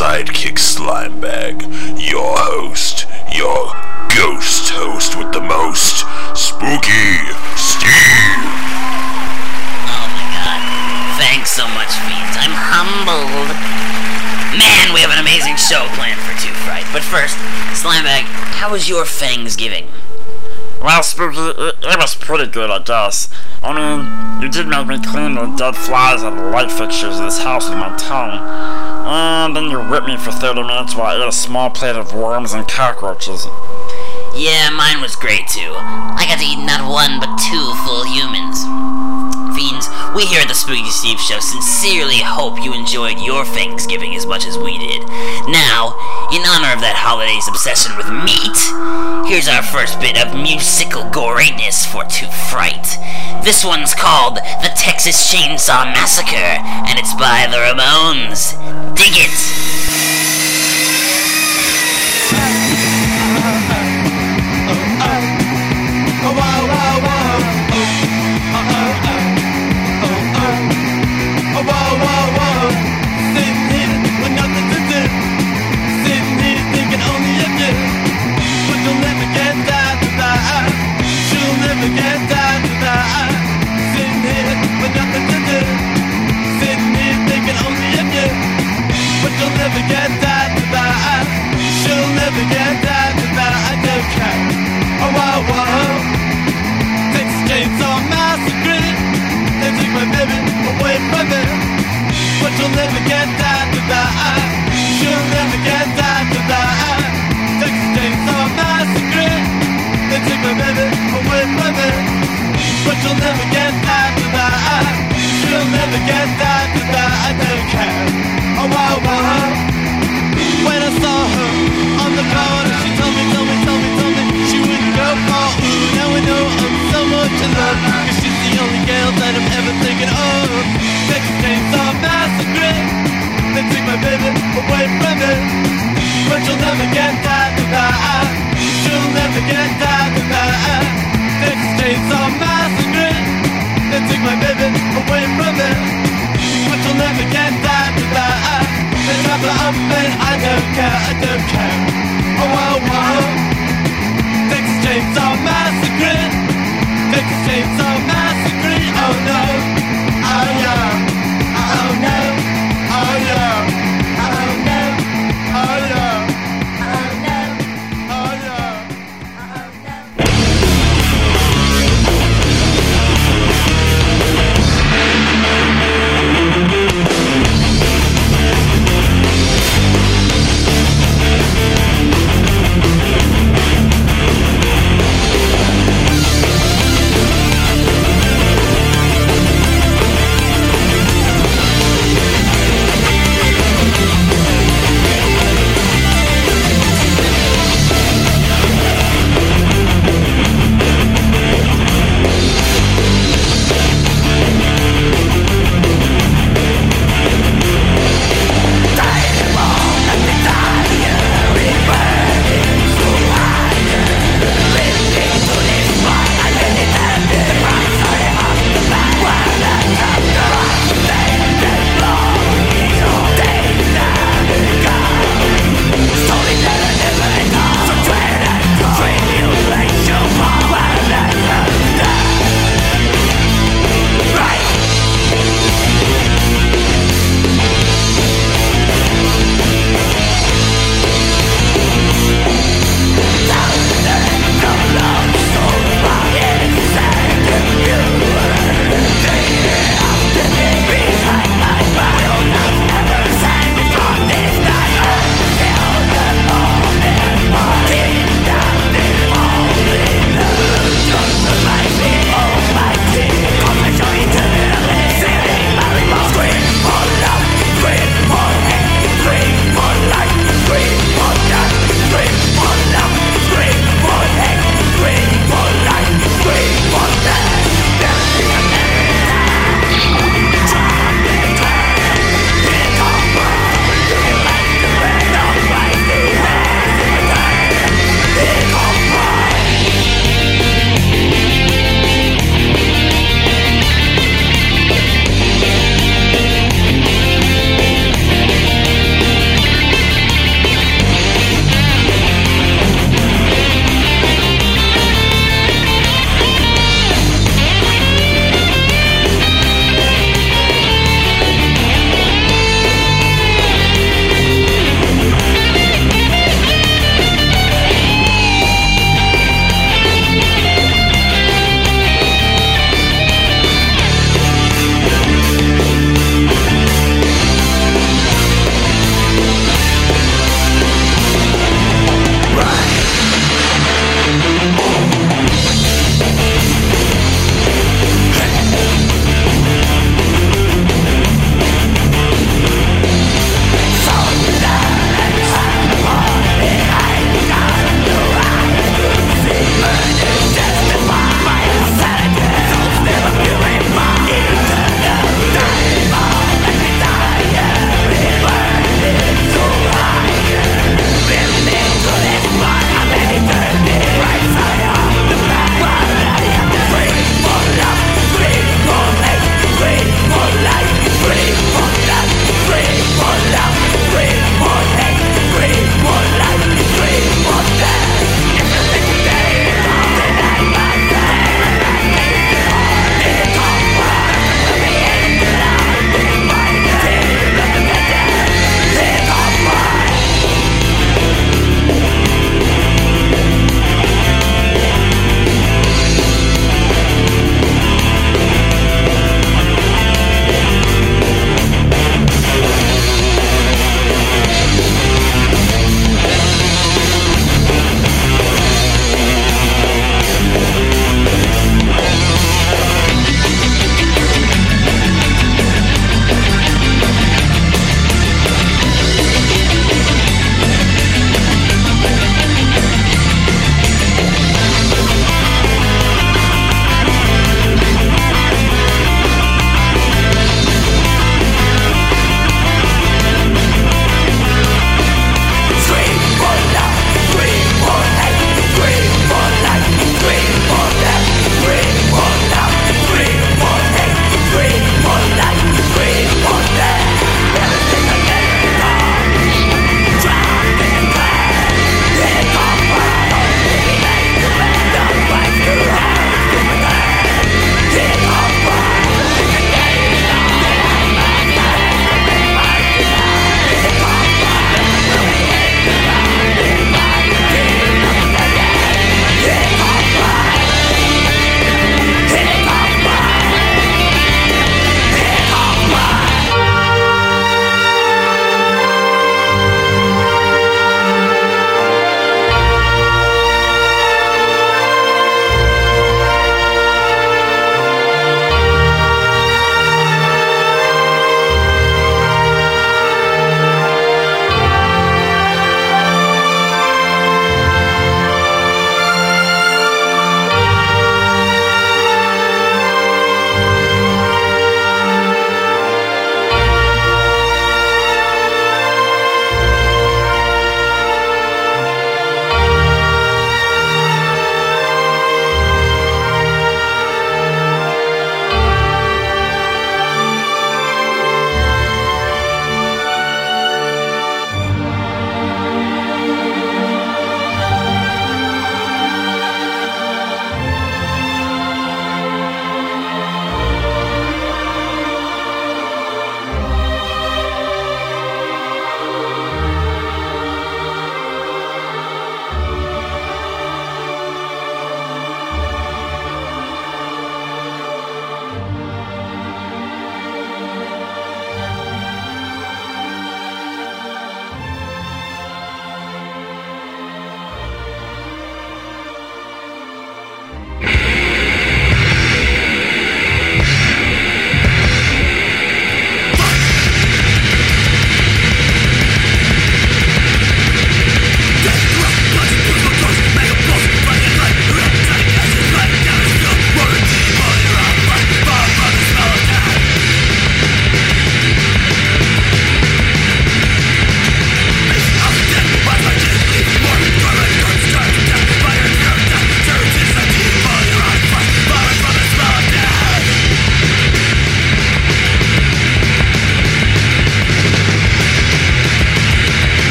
sidekick Slimebag, your host, your ghost host with the most, Spooky Steve. Oh my god. Thanks so much, Fiends. I'm humbled. Man, we have an amazing show planned for Two Fright. But first, Slimebag, how was your Fangsgiving? Well, Spooky, it was pretty good, I guess. I mean, you did make me clean the dead flies out of the light fixtures of this house with my tongue. And then you whipped me for 30 minutes while I ate a small plate of worms and cockroaches. Yeah, mine was great too. I got to eat not one but two full humans. Fiends, we here at the Spooky Steve Show sincerely hope you enjoyed your Thanksgiving as much as we did. Now, in honor of that holiday's obsession with meat, here's our first bit of musical greatness for Two Fright. This one's called The Texas Chainsaw Massacre, and it's by the Ramones. Dig it!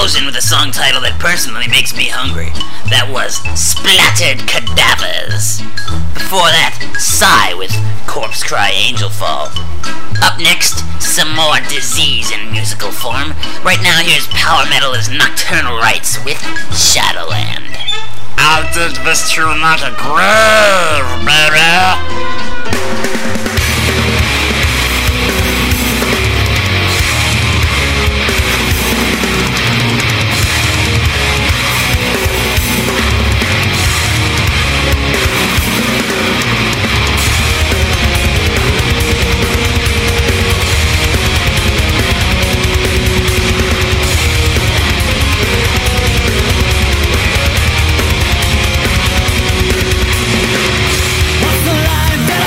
Explosion with a song title that personally makes me hungry. That was Splattered Cadavers. Before that, Sigh with Corpse Cry Angel Fall. Up next, some more disease in musical form. Right now, here's Power Metal's Nocturnal Rites with Shadowland. I dig this tune like a grave, baby! What's the line?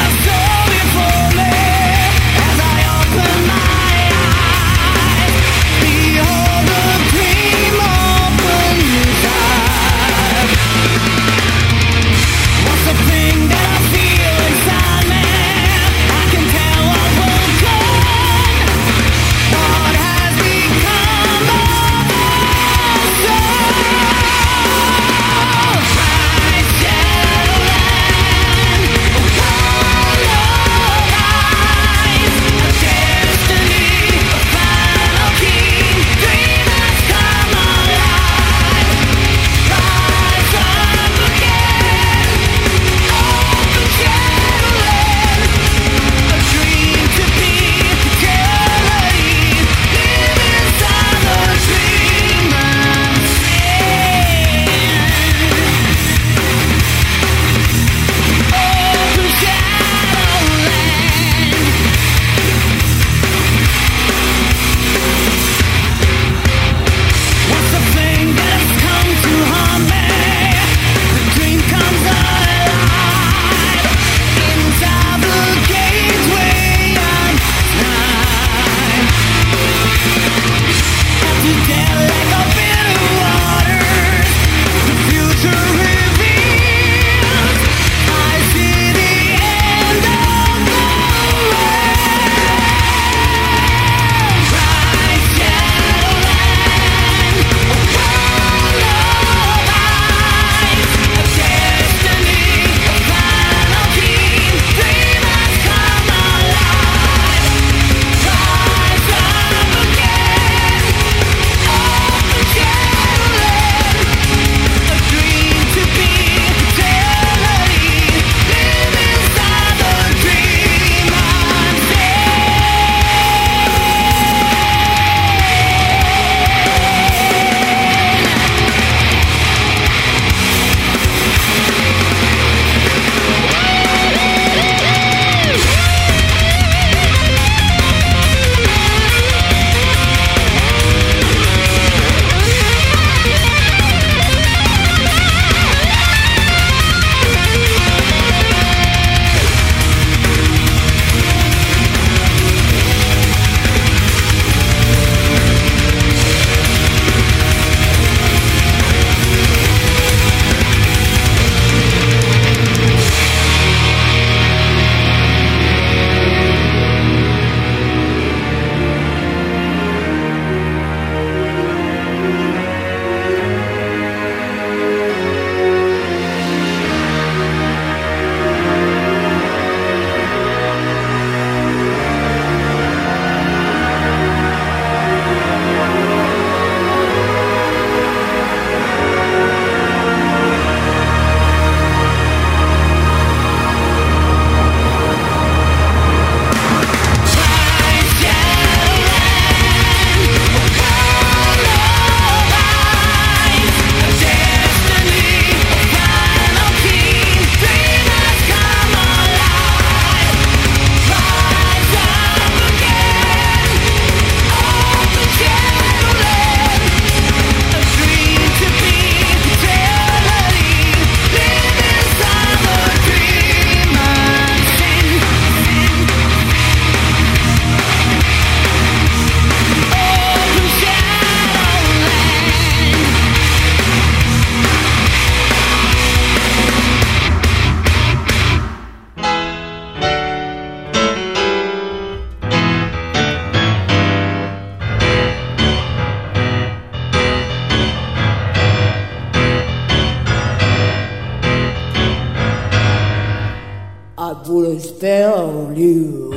I put a spell on you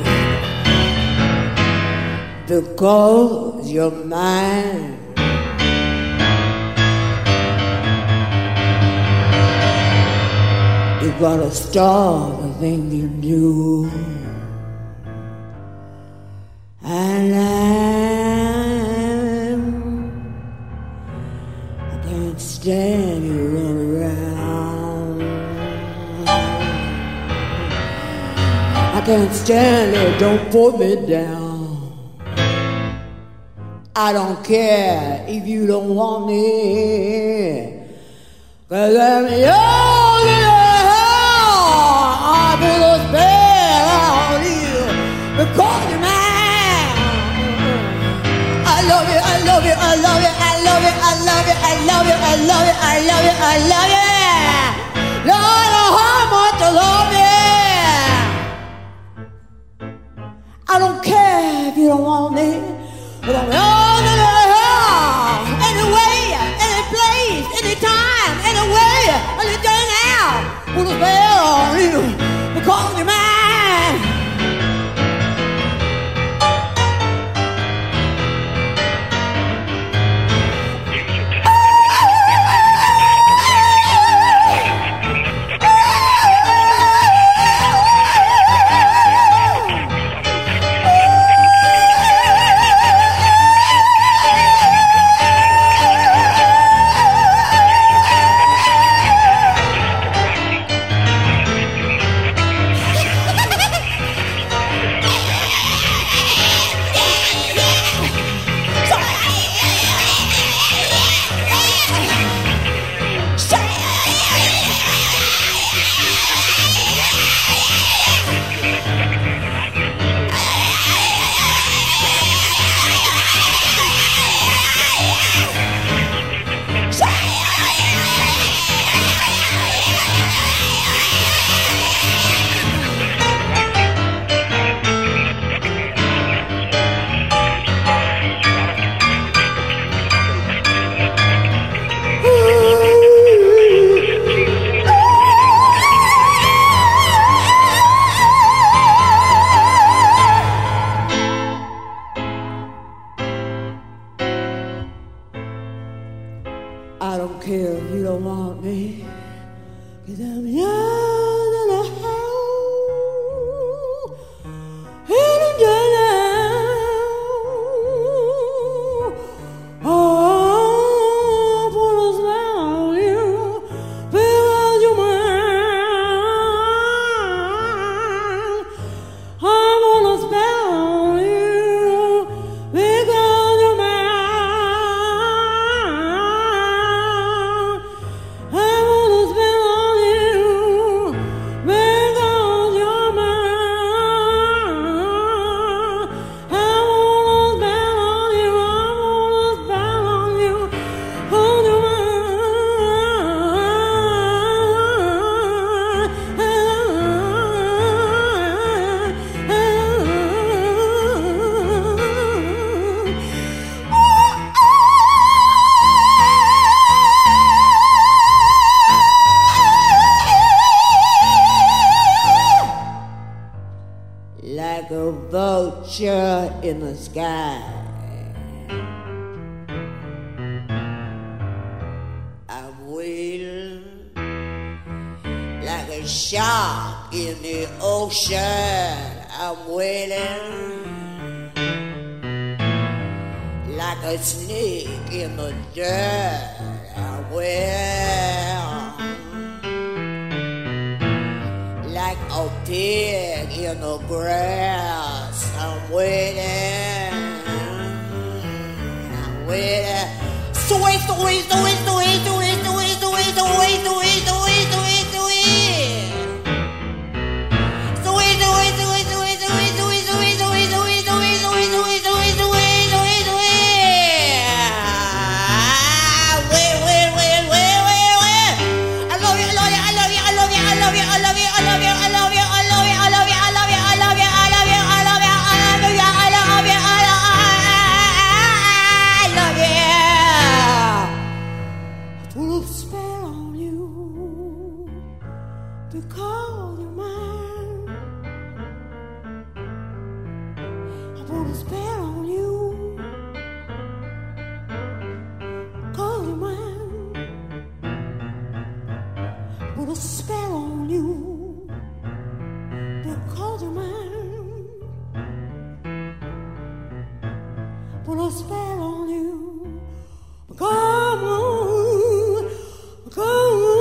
because you're mine. You gotta stop the thing you do, and I can't stand you running around. I can't stand it, don't put me down. I don't care if you don't want me, 'cause I'm young and I put a spell on you because you're mine. I love you, I love you, I love you, I love you, I love you, I love you, I love you, I love you, I love you. Lord, how much I love you. I don't care if you don't want me, but I'm young and anyway, any place, anytime, anyway, anything now. Put a spell on you because you're mine. I don't care if you don't want me, 'cause I'm young and a hell and a down. Oh, put a spell on you because you're mine. I'm gonna spell on you because you're mine. Like a vulture in the sky, I'm waiting. Like a shark in the ocean, I'm waiting. Like a snake in the dirt, I'm waiting. Like a pig in the grass, I'm waiting. I'm waiting. Sweet, sweet, sweet, sweet, sweet, sweet, sweet, sweet, sweet, sweet, sweet, sweet. Sweet, sweet, sweet, sweet, sweet, sweet, sweet, sweet, sweet, sweet, sweet, sweet, sweet, sweet, sweet, sweet. Wait, wait, wait, wait, wait, wait. I love you, I love you, I love you, I love you, I love you, I love you, I love you, I love you, I love you, I love you, I love you, I love you, I love you, I love you, I love you, I love you, I love you. I put a spell on you because you're mine. a spell on you. Cause you're mine. Put a spell on you. Because you're mine. Put a spell on you. Come on. Come on.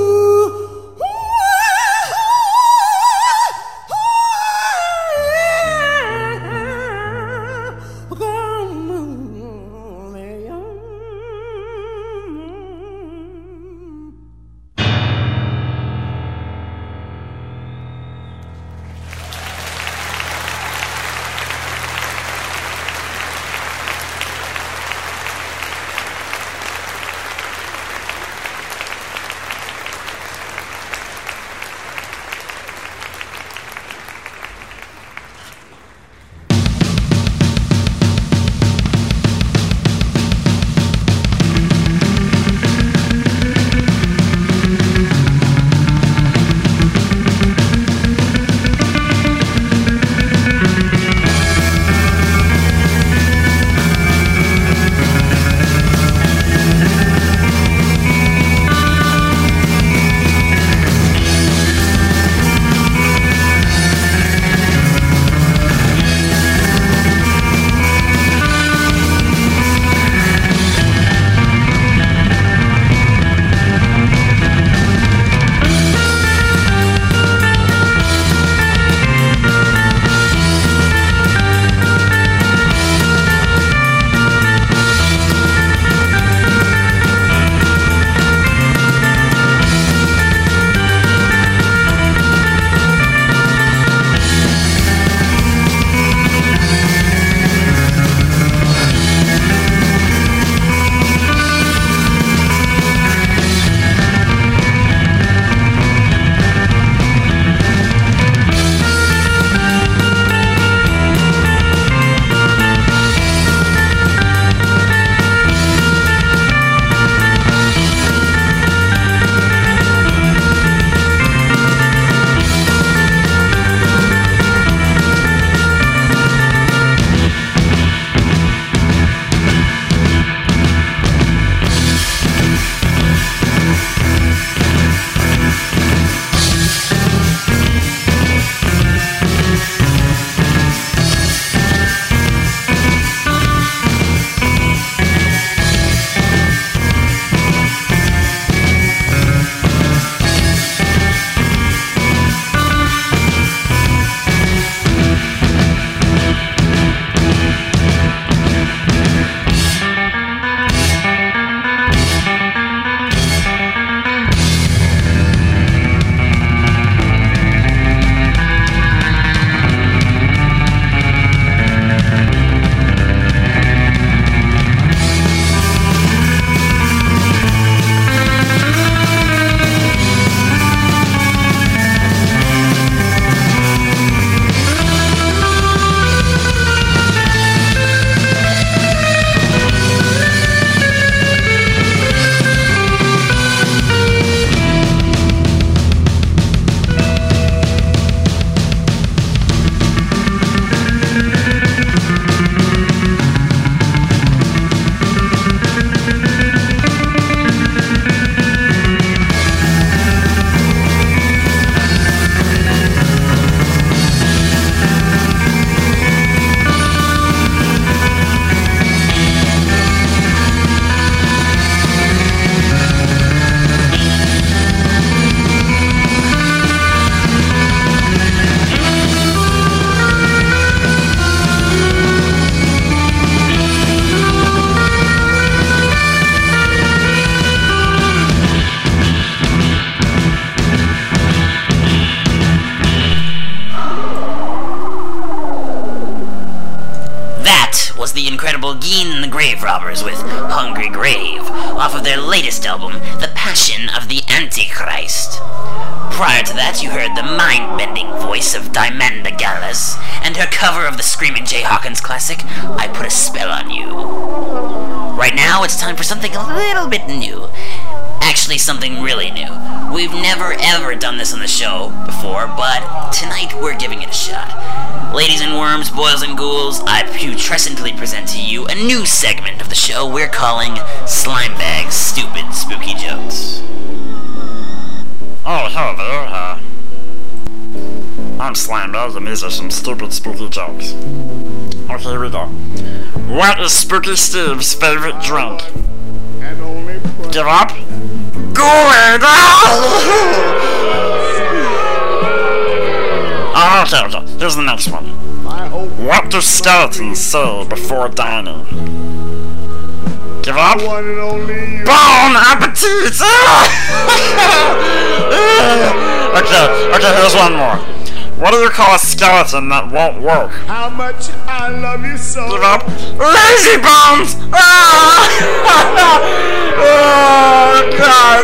incredible Geen and the Grave Robbers with Hungry Grave, off of their latest album, The Passion of the Antichrist. Prior to that, you heard the mind-bending voice of Dimanda Gallas, and her cover of the Screaming Jay Hawkins classic, I Put a Spell on You. Right now, it's time for something a little bit new. Actually, something really new. We've never ever done this on the show before, but tonight we're giving it a shot. Ladies and worms, boils and ghouls, I putrescently present to you a new segment of the show we're calling Slimebag's Stupid Spooky Jokes. Oh, hello there. I'm Slimebag, and these are some stupid spooky jokes. Okay, here we go. What is Spooky Steve's favorite drink? Give up? Kool-Aid! Okay. Here's the next one. What do skeletons say before dining? Give up? Bon appetit! Okay, here's one more. What do you call a skeleton that won't work? How much I love you so. Give up. Lazy bones! Oh, God.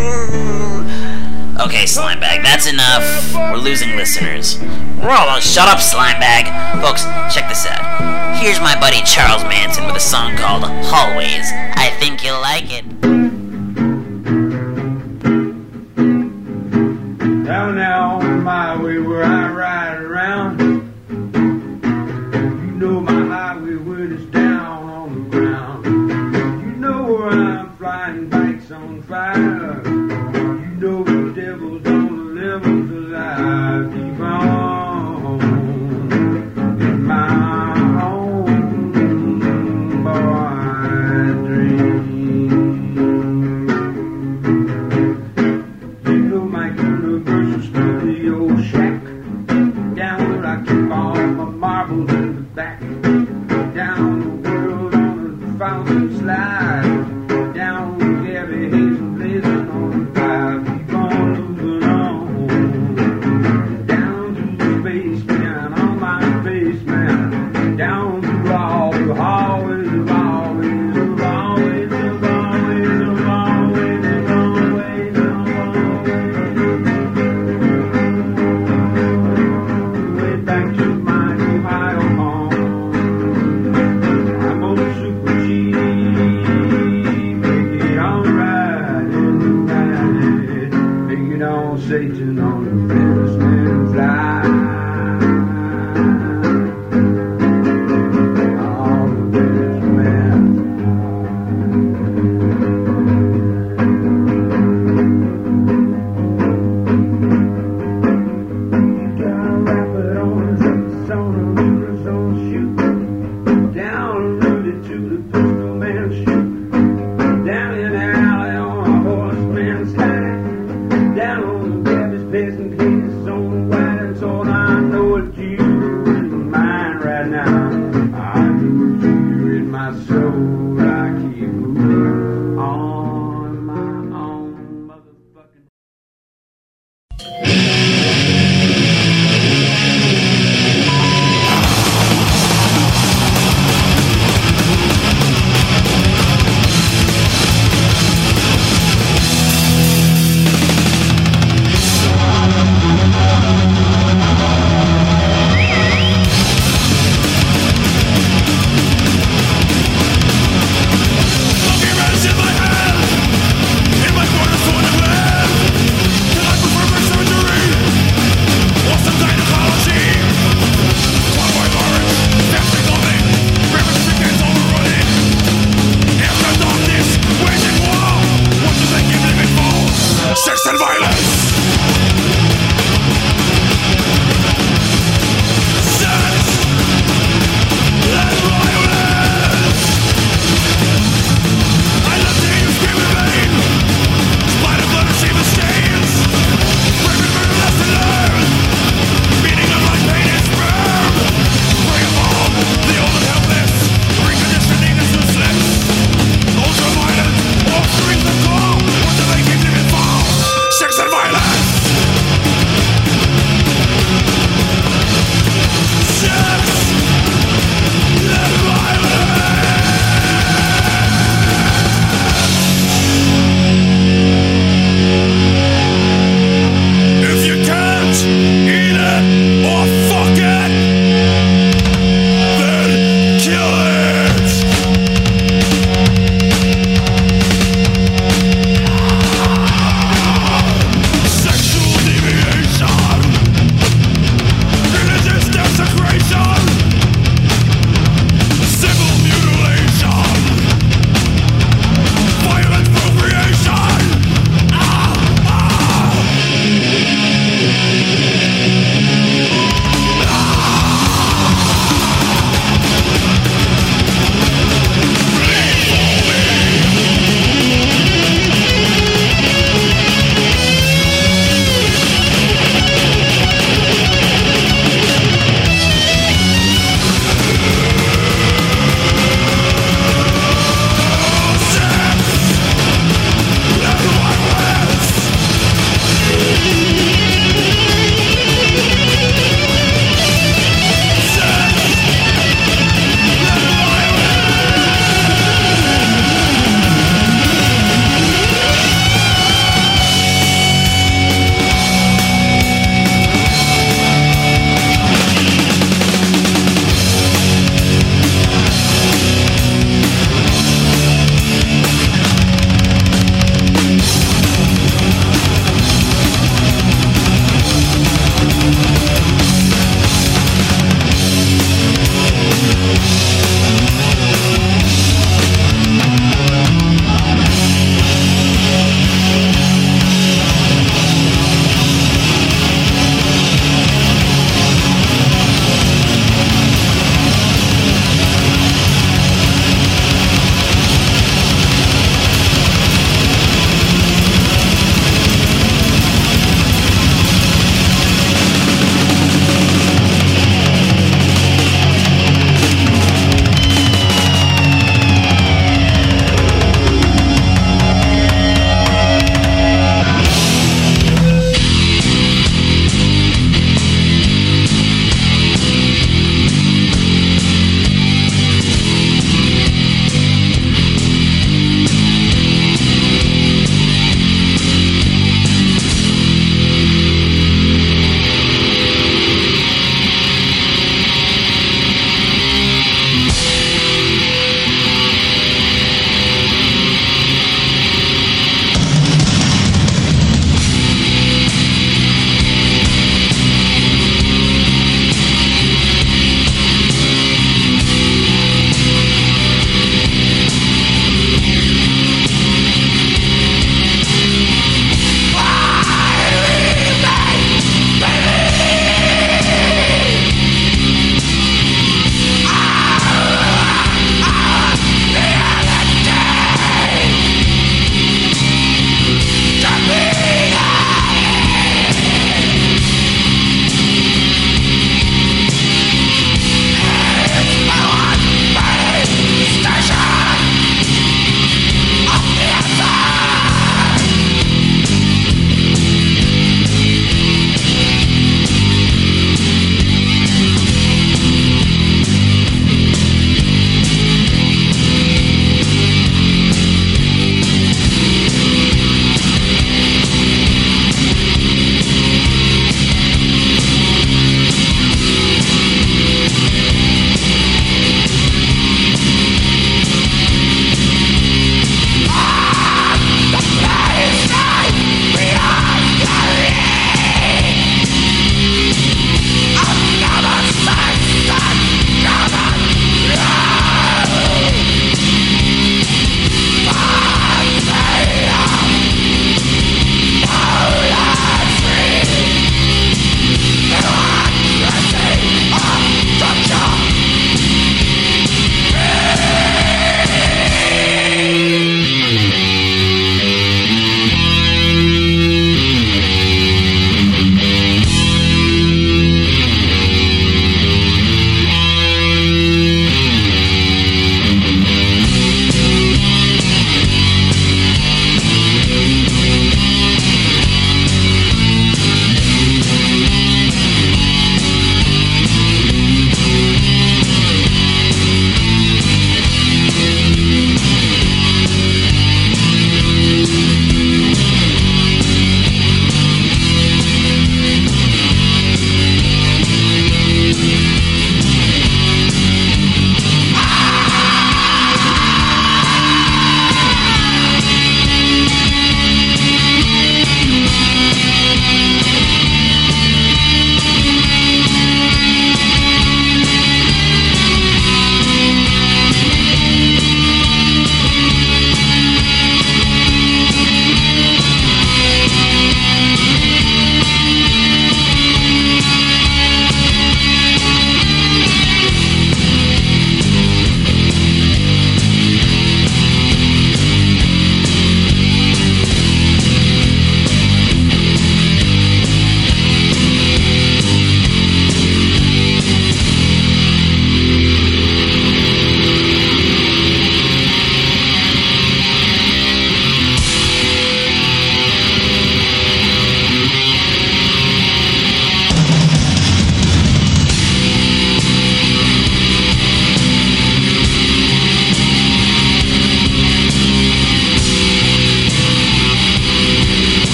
Okay, Slimebag, that's enough. We're losing listeners. Well, shut up, Slimebag. Folks, check this out. Here's my buddy Charles Manson with a song called Hallways. I think you'll like it. Down on my way where I ride around. You know my highway when it's down on the ground. You know where I'm flying bikes on fire. You know the devil's on the levels alive. Keep on in my home, boy, dream. You know my universal studio shack. Down where I keep all my marbles in the back. Down the world on the fountain slide. Down with Gabby Hayes and blazing on the pipe. Keep on moving on. Down to the space man, on my face man. Down through all the hallways of always, of always, of always, of always, of always, of always. Way back to my Ohio home. I'm on Super G. Make it alright in the night. Make it on Satan on the fence and fly. On the fence man. Gotta wrap it on his Arizona, Arizona shoot. Down Rudy to the pistol man shoot. Down in the alley on a horseman's hide. Down on the Gabby's place and cleans on the white and told I know what you in mind right now. I know what you're in my soul. I keep moving on my own motherfucking.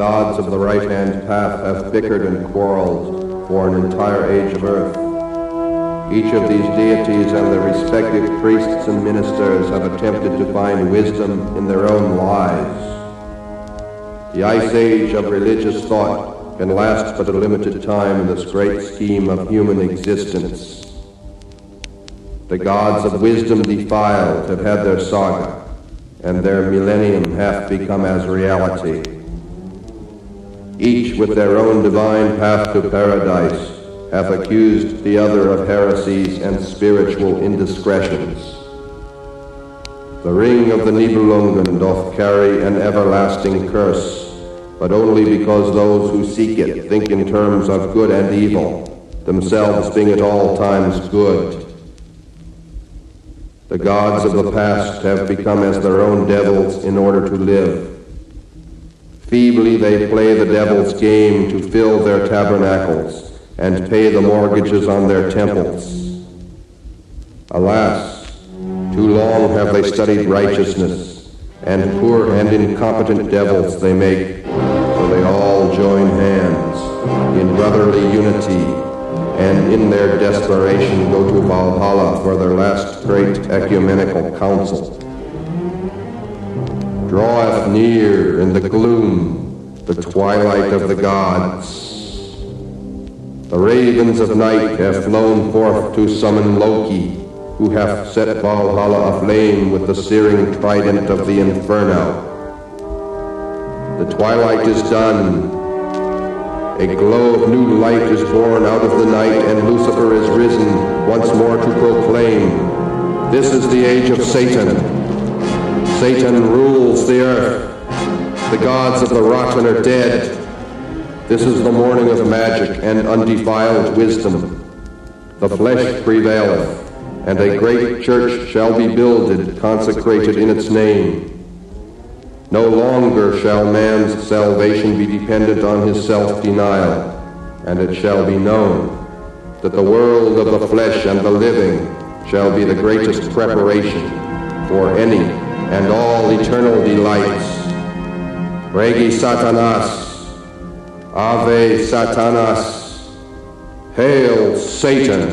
gods of the right-hand path have bickered and quarreled for an entire age of earth. Each of these deities and their respective priests and ministers have attempted to find wisdom in their own lives. The ice age of religious thought can last but a limited time in this great scheme of human existence. The gods of wisdom defiled have had their saga, and their millennium hath become as reality. Each with their own divine path to paradise hath accused the other of heresies and spiritual indiscretions. The ring of the Nibelungen doth carry an everlasting curse, but only because those who seek it think in terms of good and evil, themselves being at all times good. The gods of the past have become as their own devils in order to live. Feebly they play the devil's game to fill their tabernacles and pay the mortgages on their temples. Alas, too long have they studied righteousness, and poor and incompetent devils they make, so they all join hands in brotherly unity, and in their desperation go to Valhalla for their last great ecumenical council. Draweth near in the gloom the twilight of the gods. The ravens of night have flown forth to summon Loki, who hath set Valhalla aflame with the searing trident of the Inferno. The twilight is done. A glow of new light is born out of the night, and Lucifer is risen once more to proclaim, this is the age of Satan. Satan rules the earth. The gods of the rotten are dead. This is the morning of magic and undefiled wisdom. The flesh prevaileth, and a great church shall be builded, consecrated in its name. No longer shall man's salvation be dependent on his self-denial, and it shall be known that the world of the flesh and the living shall be the greatest preparation for any and all eternal delights. Regi Satanas, Ave Satanas, Hail Satan!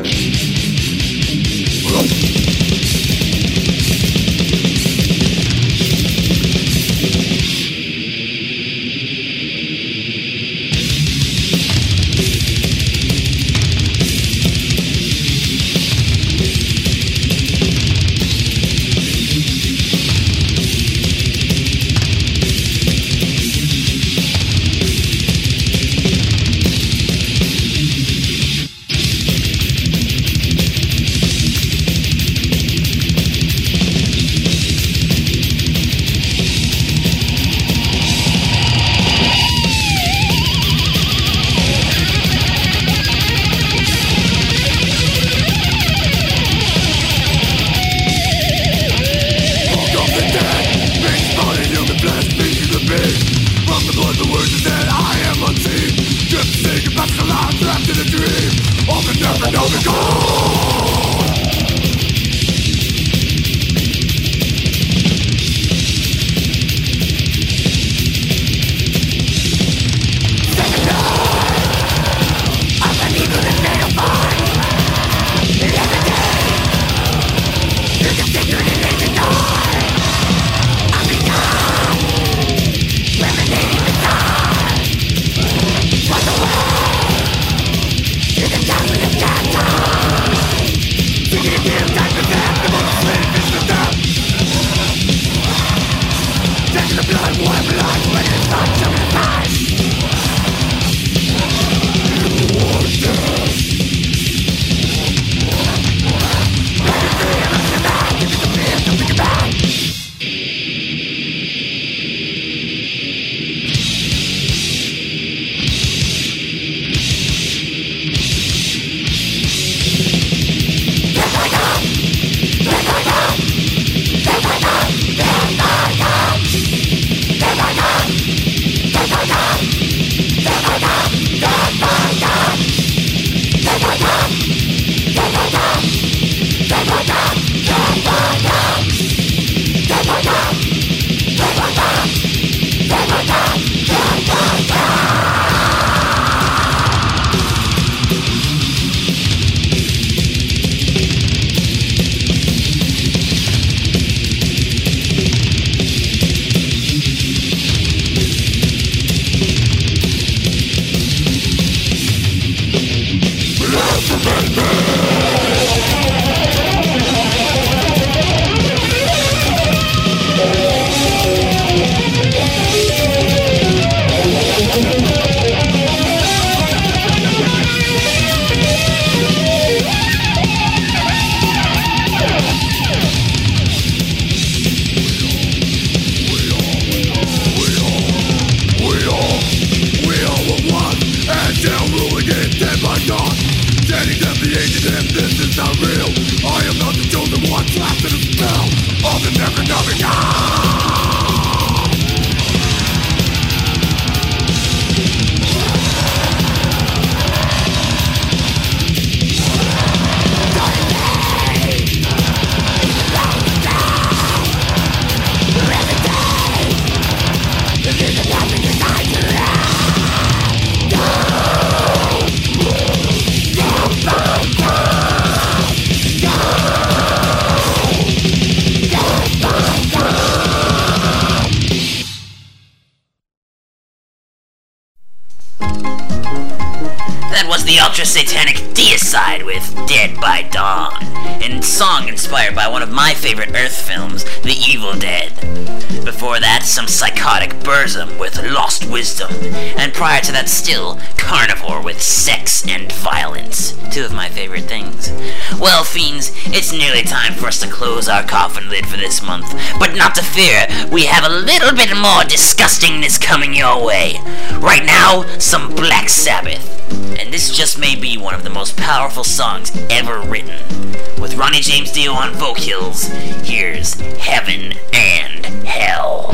That was the ultra-satanic Deicide with Dead by Dawn, a song inspired by one of my favorite Earth films, The Evil Dead. Before that, some psychotic Burzum with Lost Wisdom, and prior to that still, Carnivore with Sex and Violence, two of my favorite things. Well, fiends, it's nearly time for us to close our coffin lid for this month, but not to fear, we have a little bit more disgustingness coming your way. Right now, some Black Sabbath. And this just may be one of the most powerful songs ever written. With Ronnie James Dio on vocals, here's Heaven and Hell.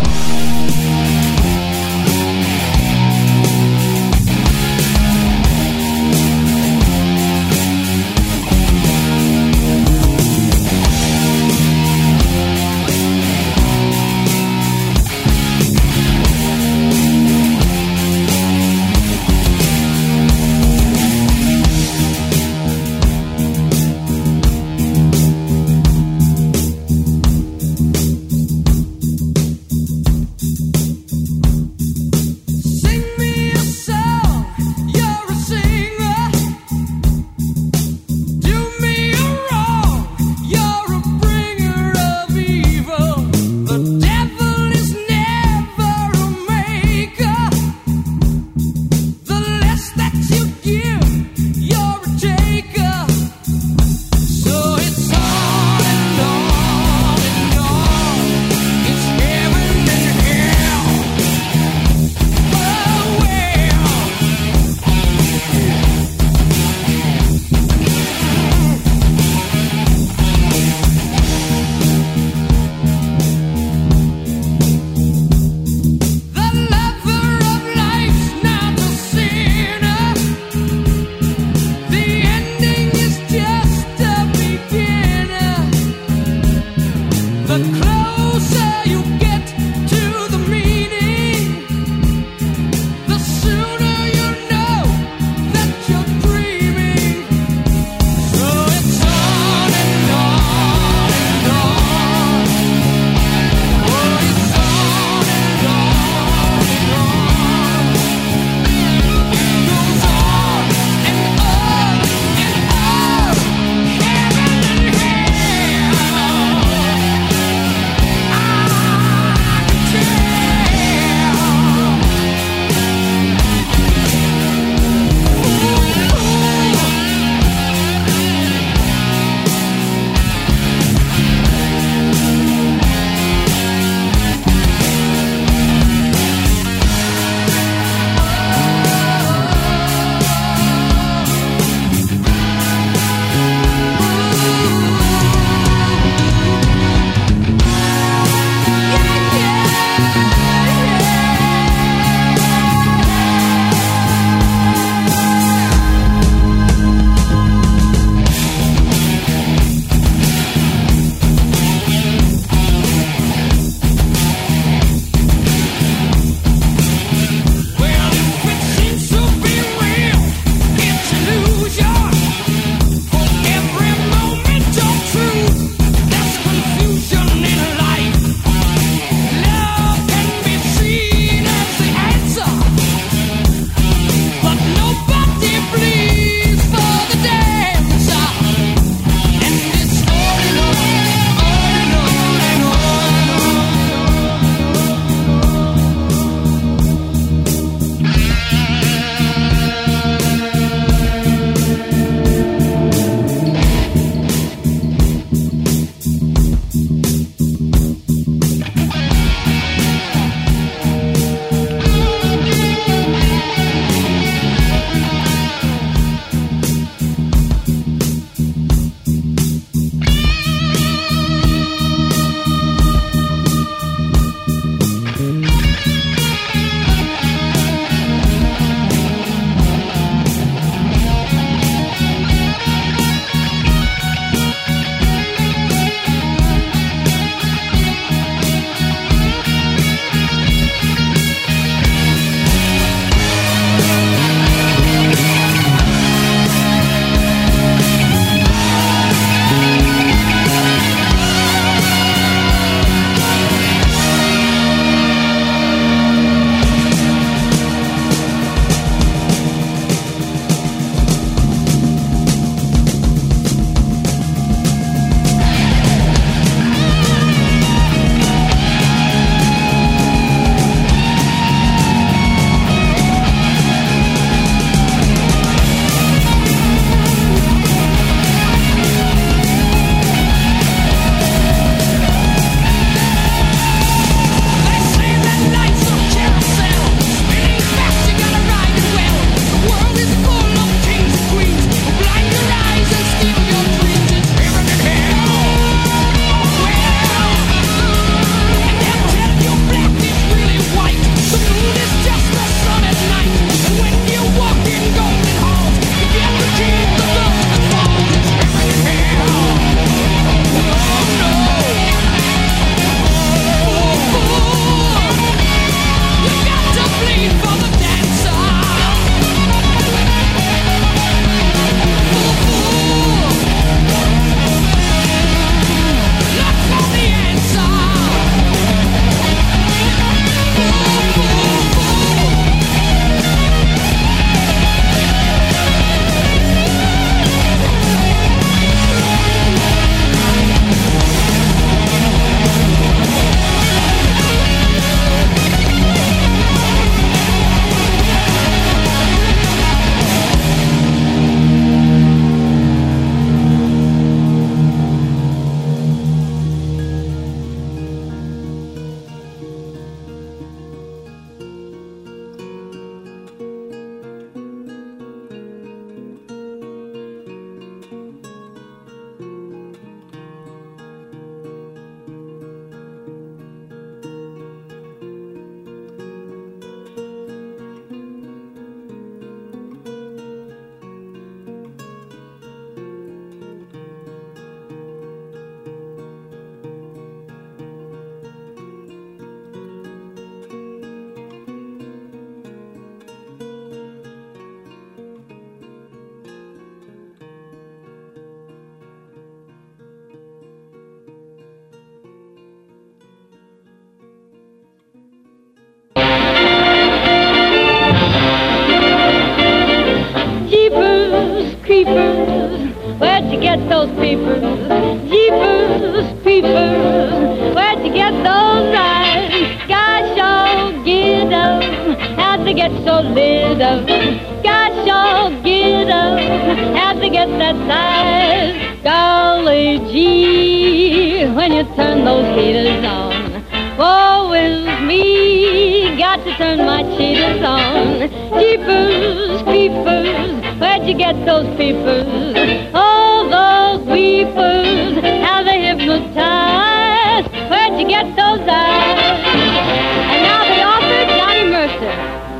Where'd you get those peepers? Jeepers, peepers. Where'd you get those eyes? Gosh, oh, get 'em. How'd they get so lit up? Gosh, oh, get 'em. How'd they get that size? Golly gee, when you turn those heaters on, woe is me, got to turn my cheaters on. Jeepers, peepers, where'd you get those peepers? Oh, those weepers, how they hypnotize. Where'd you get those eyes? And now the author, Johnny Mercer.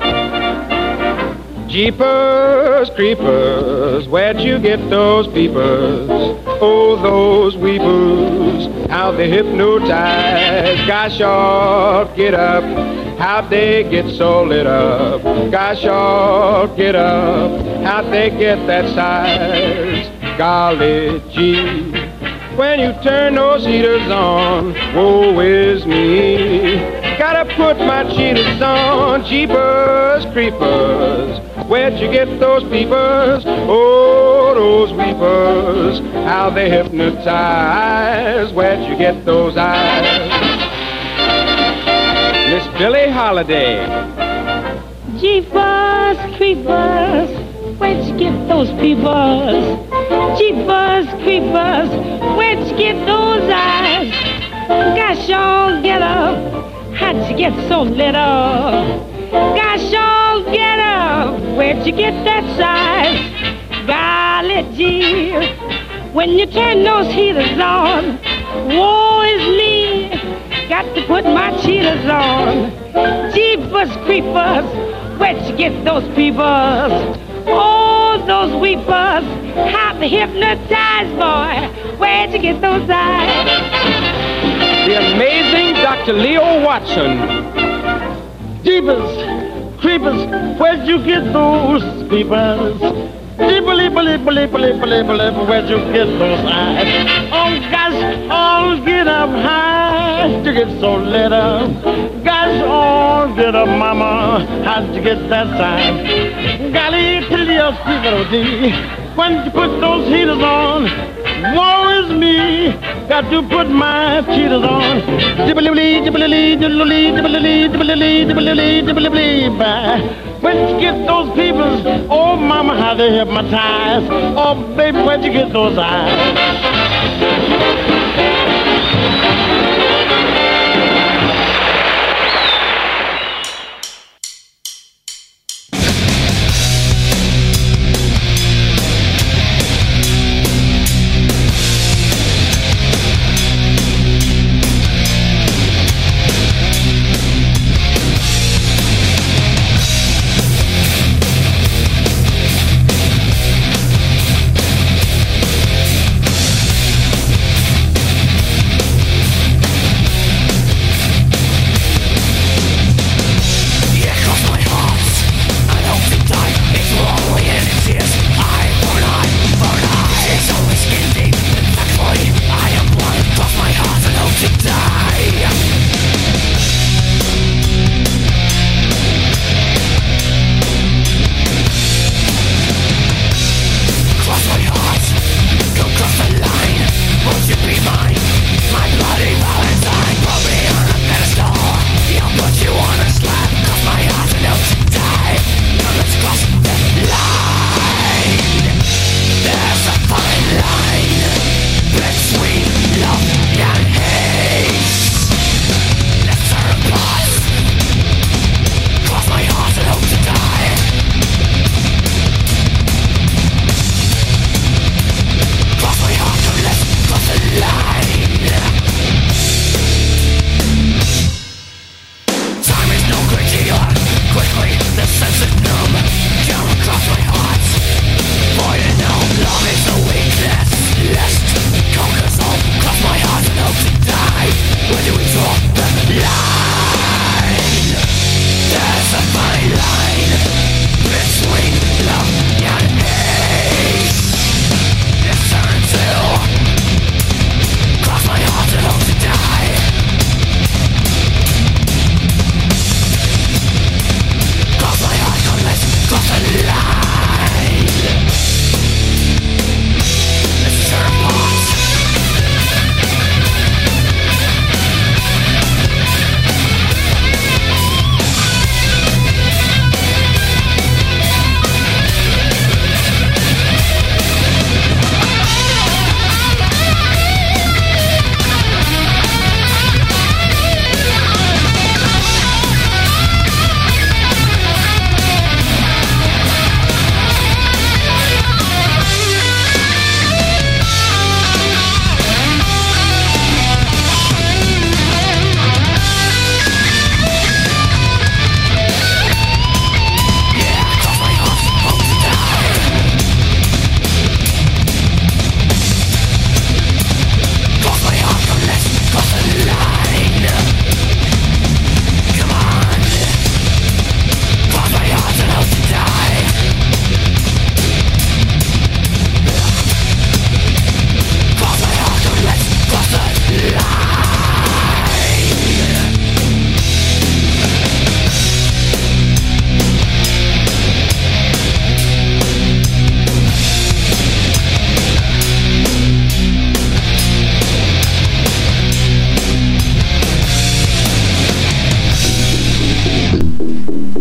Jeepers, creepers, where'd you get those peepers? Oh, those weepers, how they hypnotize. Gosh, oh, get up, how'd they get so lit up? Gosh, oh, get up, how'd they get that size? Golly gee, when you turn those heaters on, woe is me. Gotta put my cheaters on. Jeepers, creepers, where'd you get those peepers? Oh, those weepers, how they hypnotize. Where'd you get those eyes? Miss Billie Holiday. Jeepers, creepers, where'd you get those peepers? Jeepers, creepers, where'd you get those eyes? Gosh, oh, get up, how'd you get so lit up? Gosh, oh, get up, where'd you get that size? Golly gee, when you turn those heaters on, woe is me, got to put my cheaters on. Jeepers, creepers, where'd you get those peepers? Oh, those weepers, how they hypnotize, boy. Where'd you get those eyes? The amazing Dr. Leo Watson. Jeepers, creepers, where'd you get those peepers? Where'd you get those eyes? Oh, gosh, oh, get up high to get so lit up. Gosh, oh, get up, mama, how'd you get that size? Golly, till your speaker, when you put those heaters on, woe is me, got to put my cheaters on. When you get those peepers, oh mama, how they hypnotize. Oh baby, where'd you get those eyes?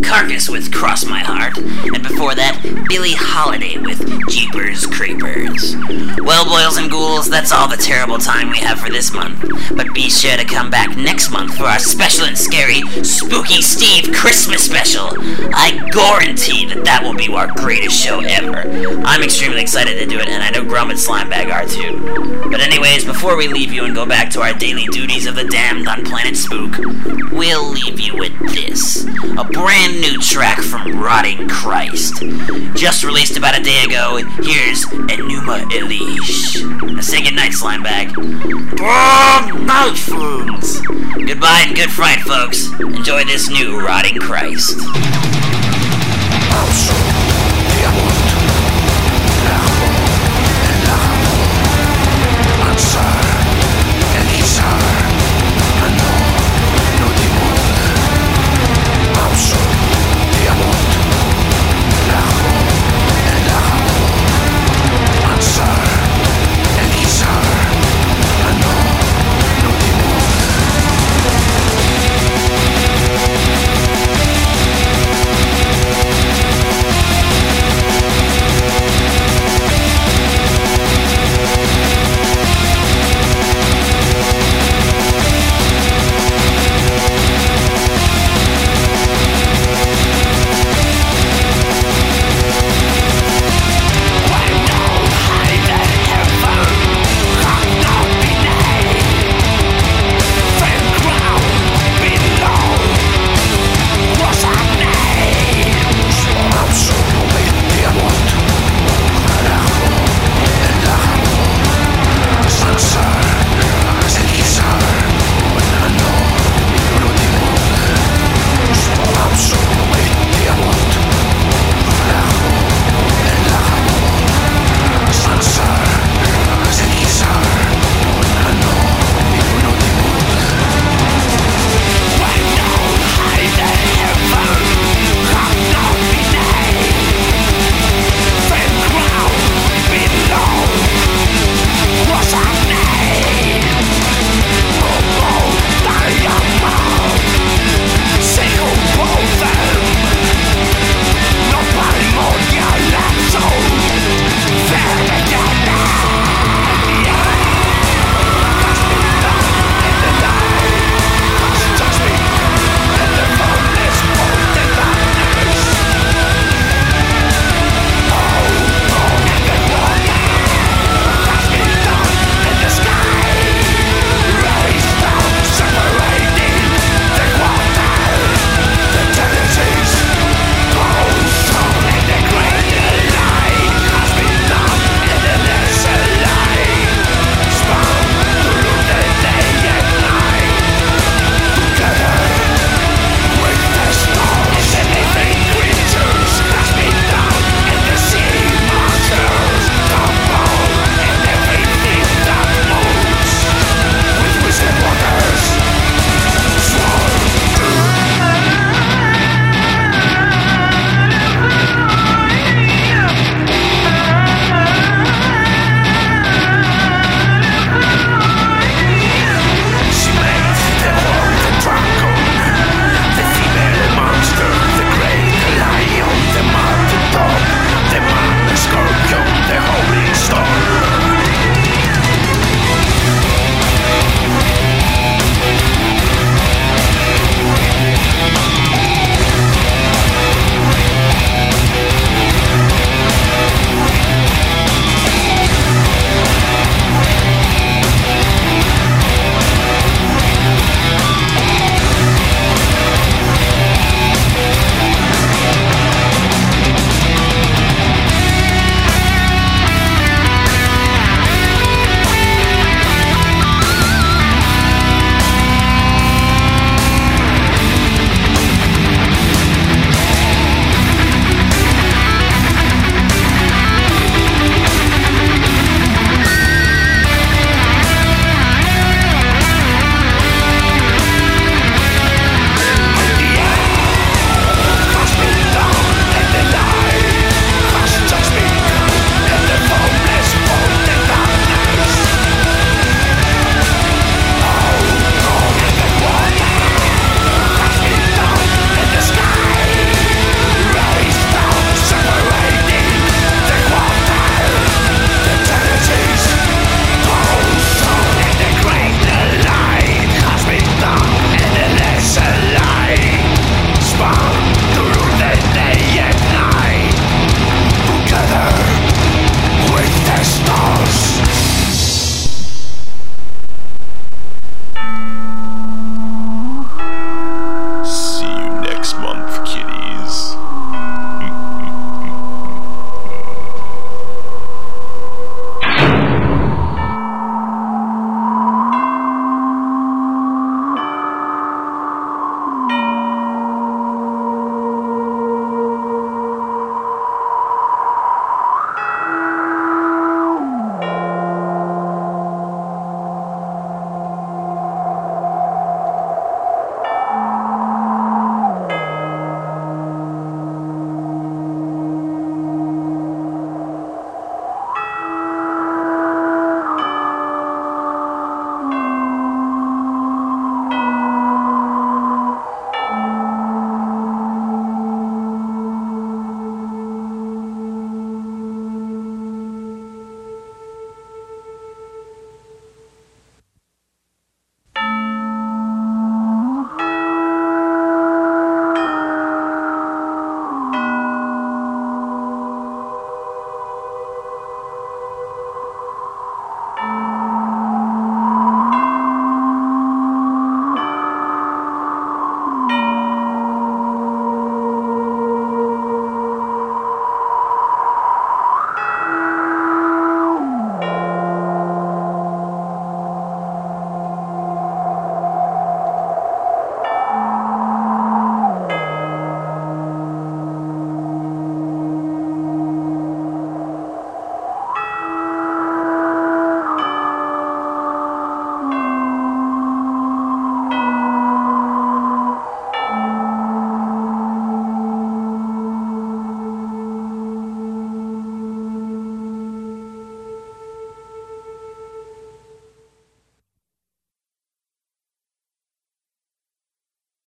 Carcass with Cross My Heart, and before that, Billie Holiday with Jeepers Creepers. Well, boils and ghouls, that's all the terrible time we have for this month. But be sure to come back next month for our special and scary Spooky Steve Christmas special. I guarantee that will be our greatest show ever. I'm extremely excited to do it, and I know Grum and Slimebag are too. But anyways, before we leave you and go back to our daily duties of the damned on Planet Spook, we'll leave you with this. A brand new track from Rotting Christ. Just released about a day ago, here's Enuma Elish. Now say goodnight, Slimebag. Good night, friends. Goodbye and good fright, folks. Enjoy this new Rotting Christ.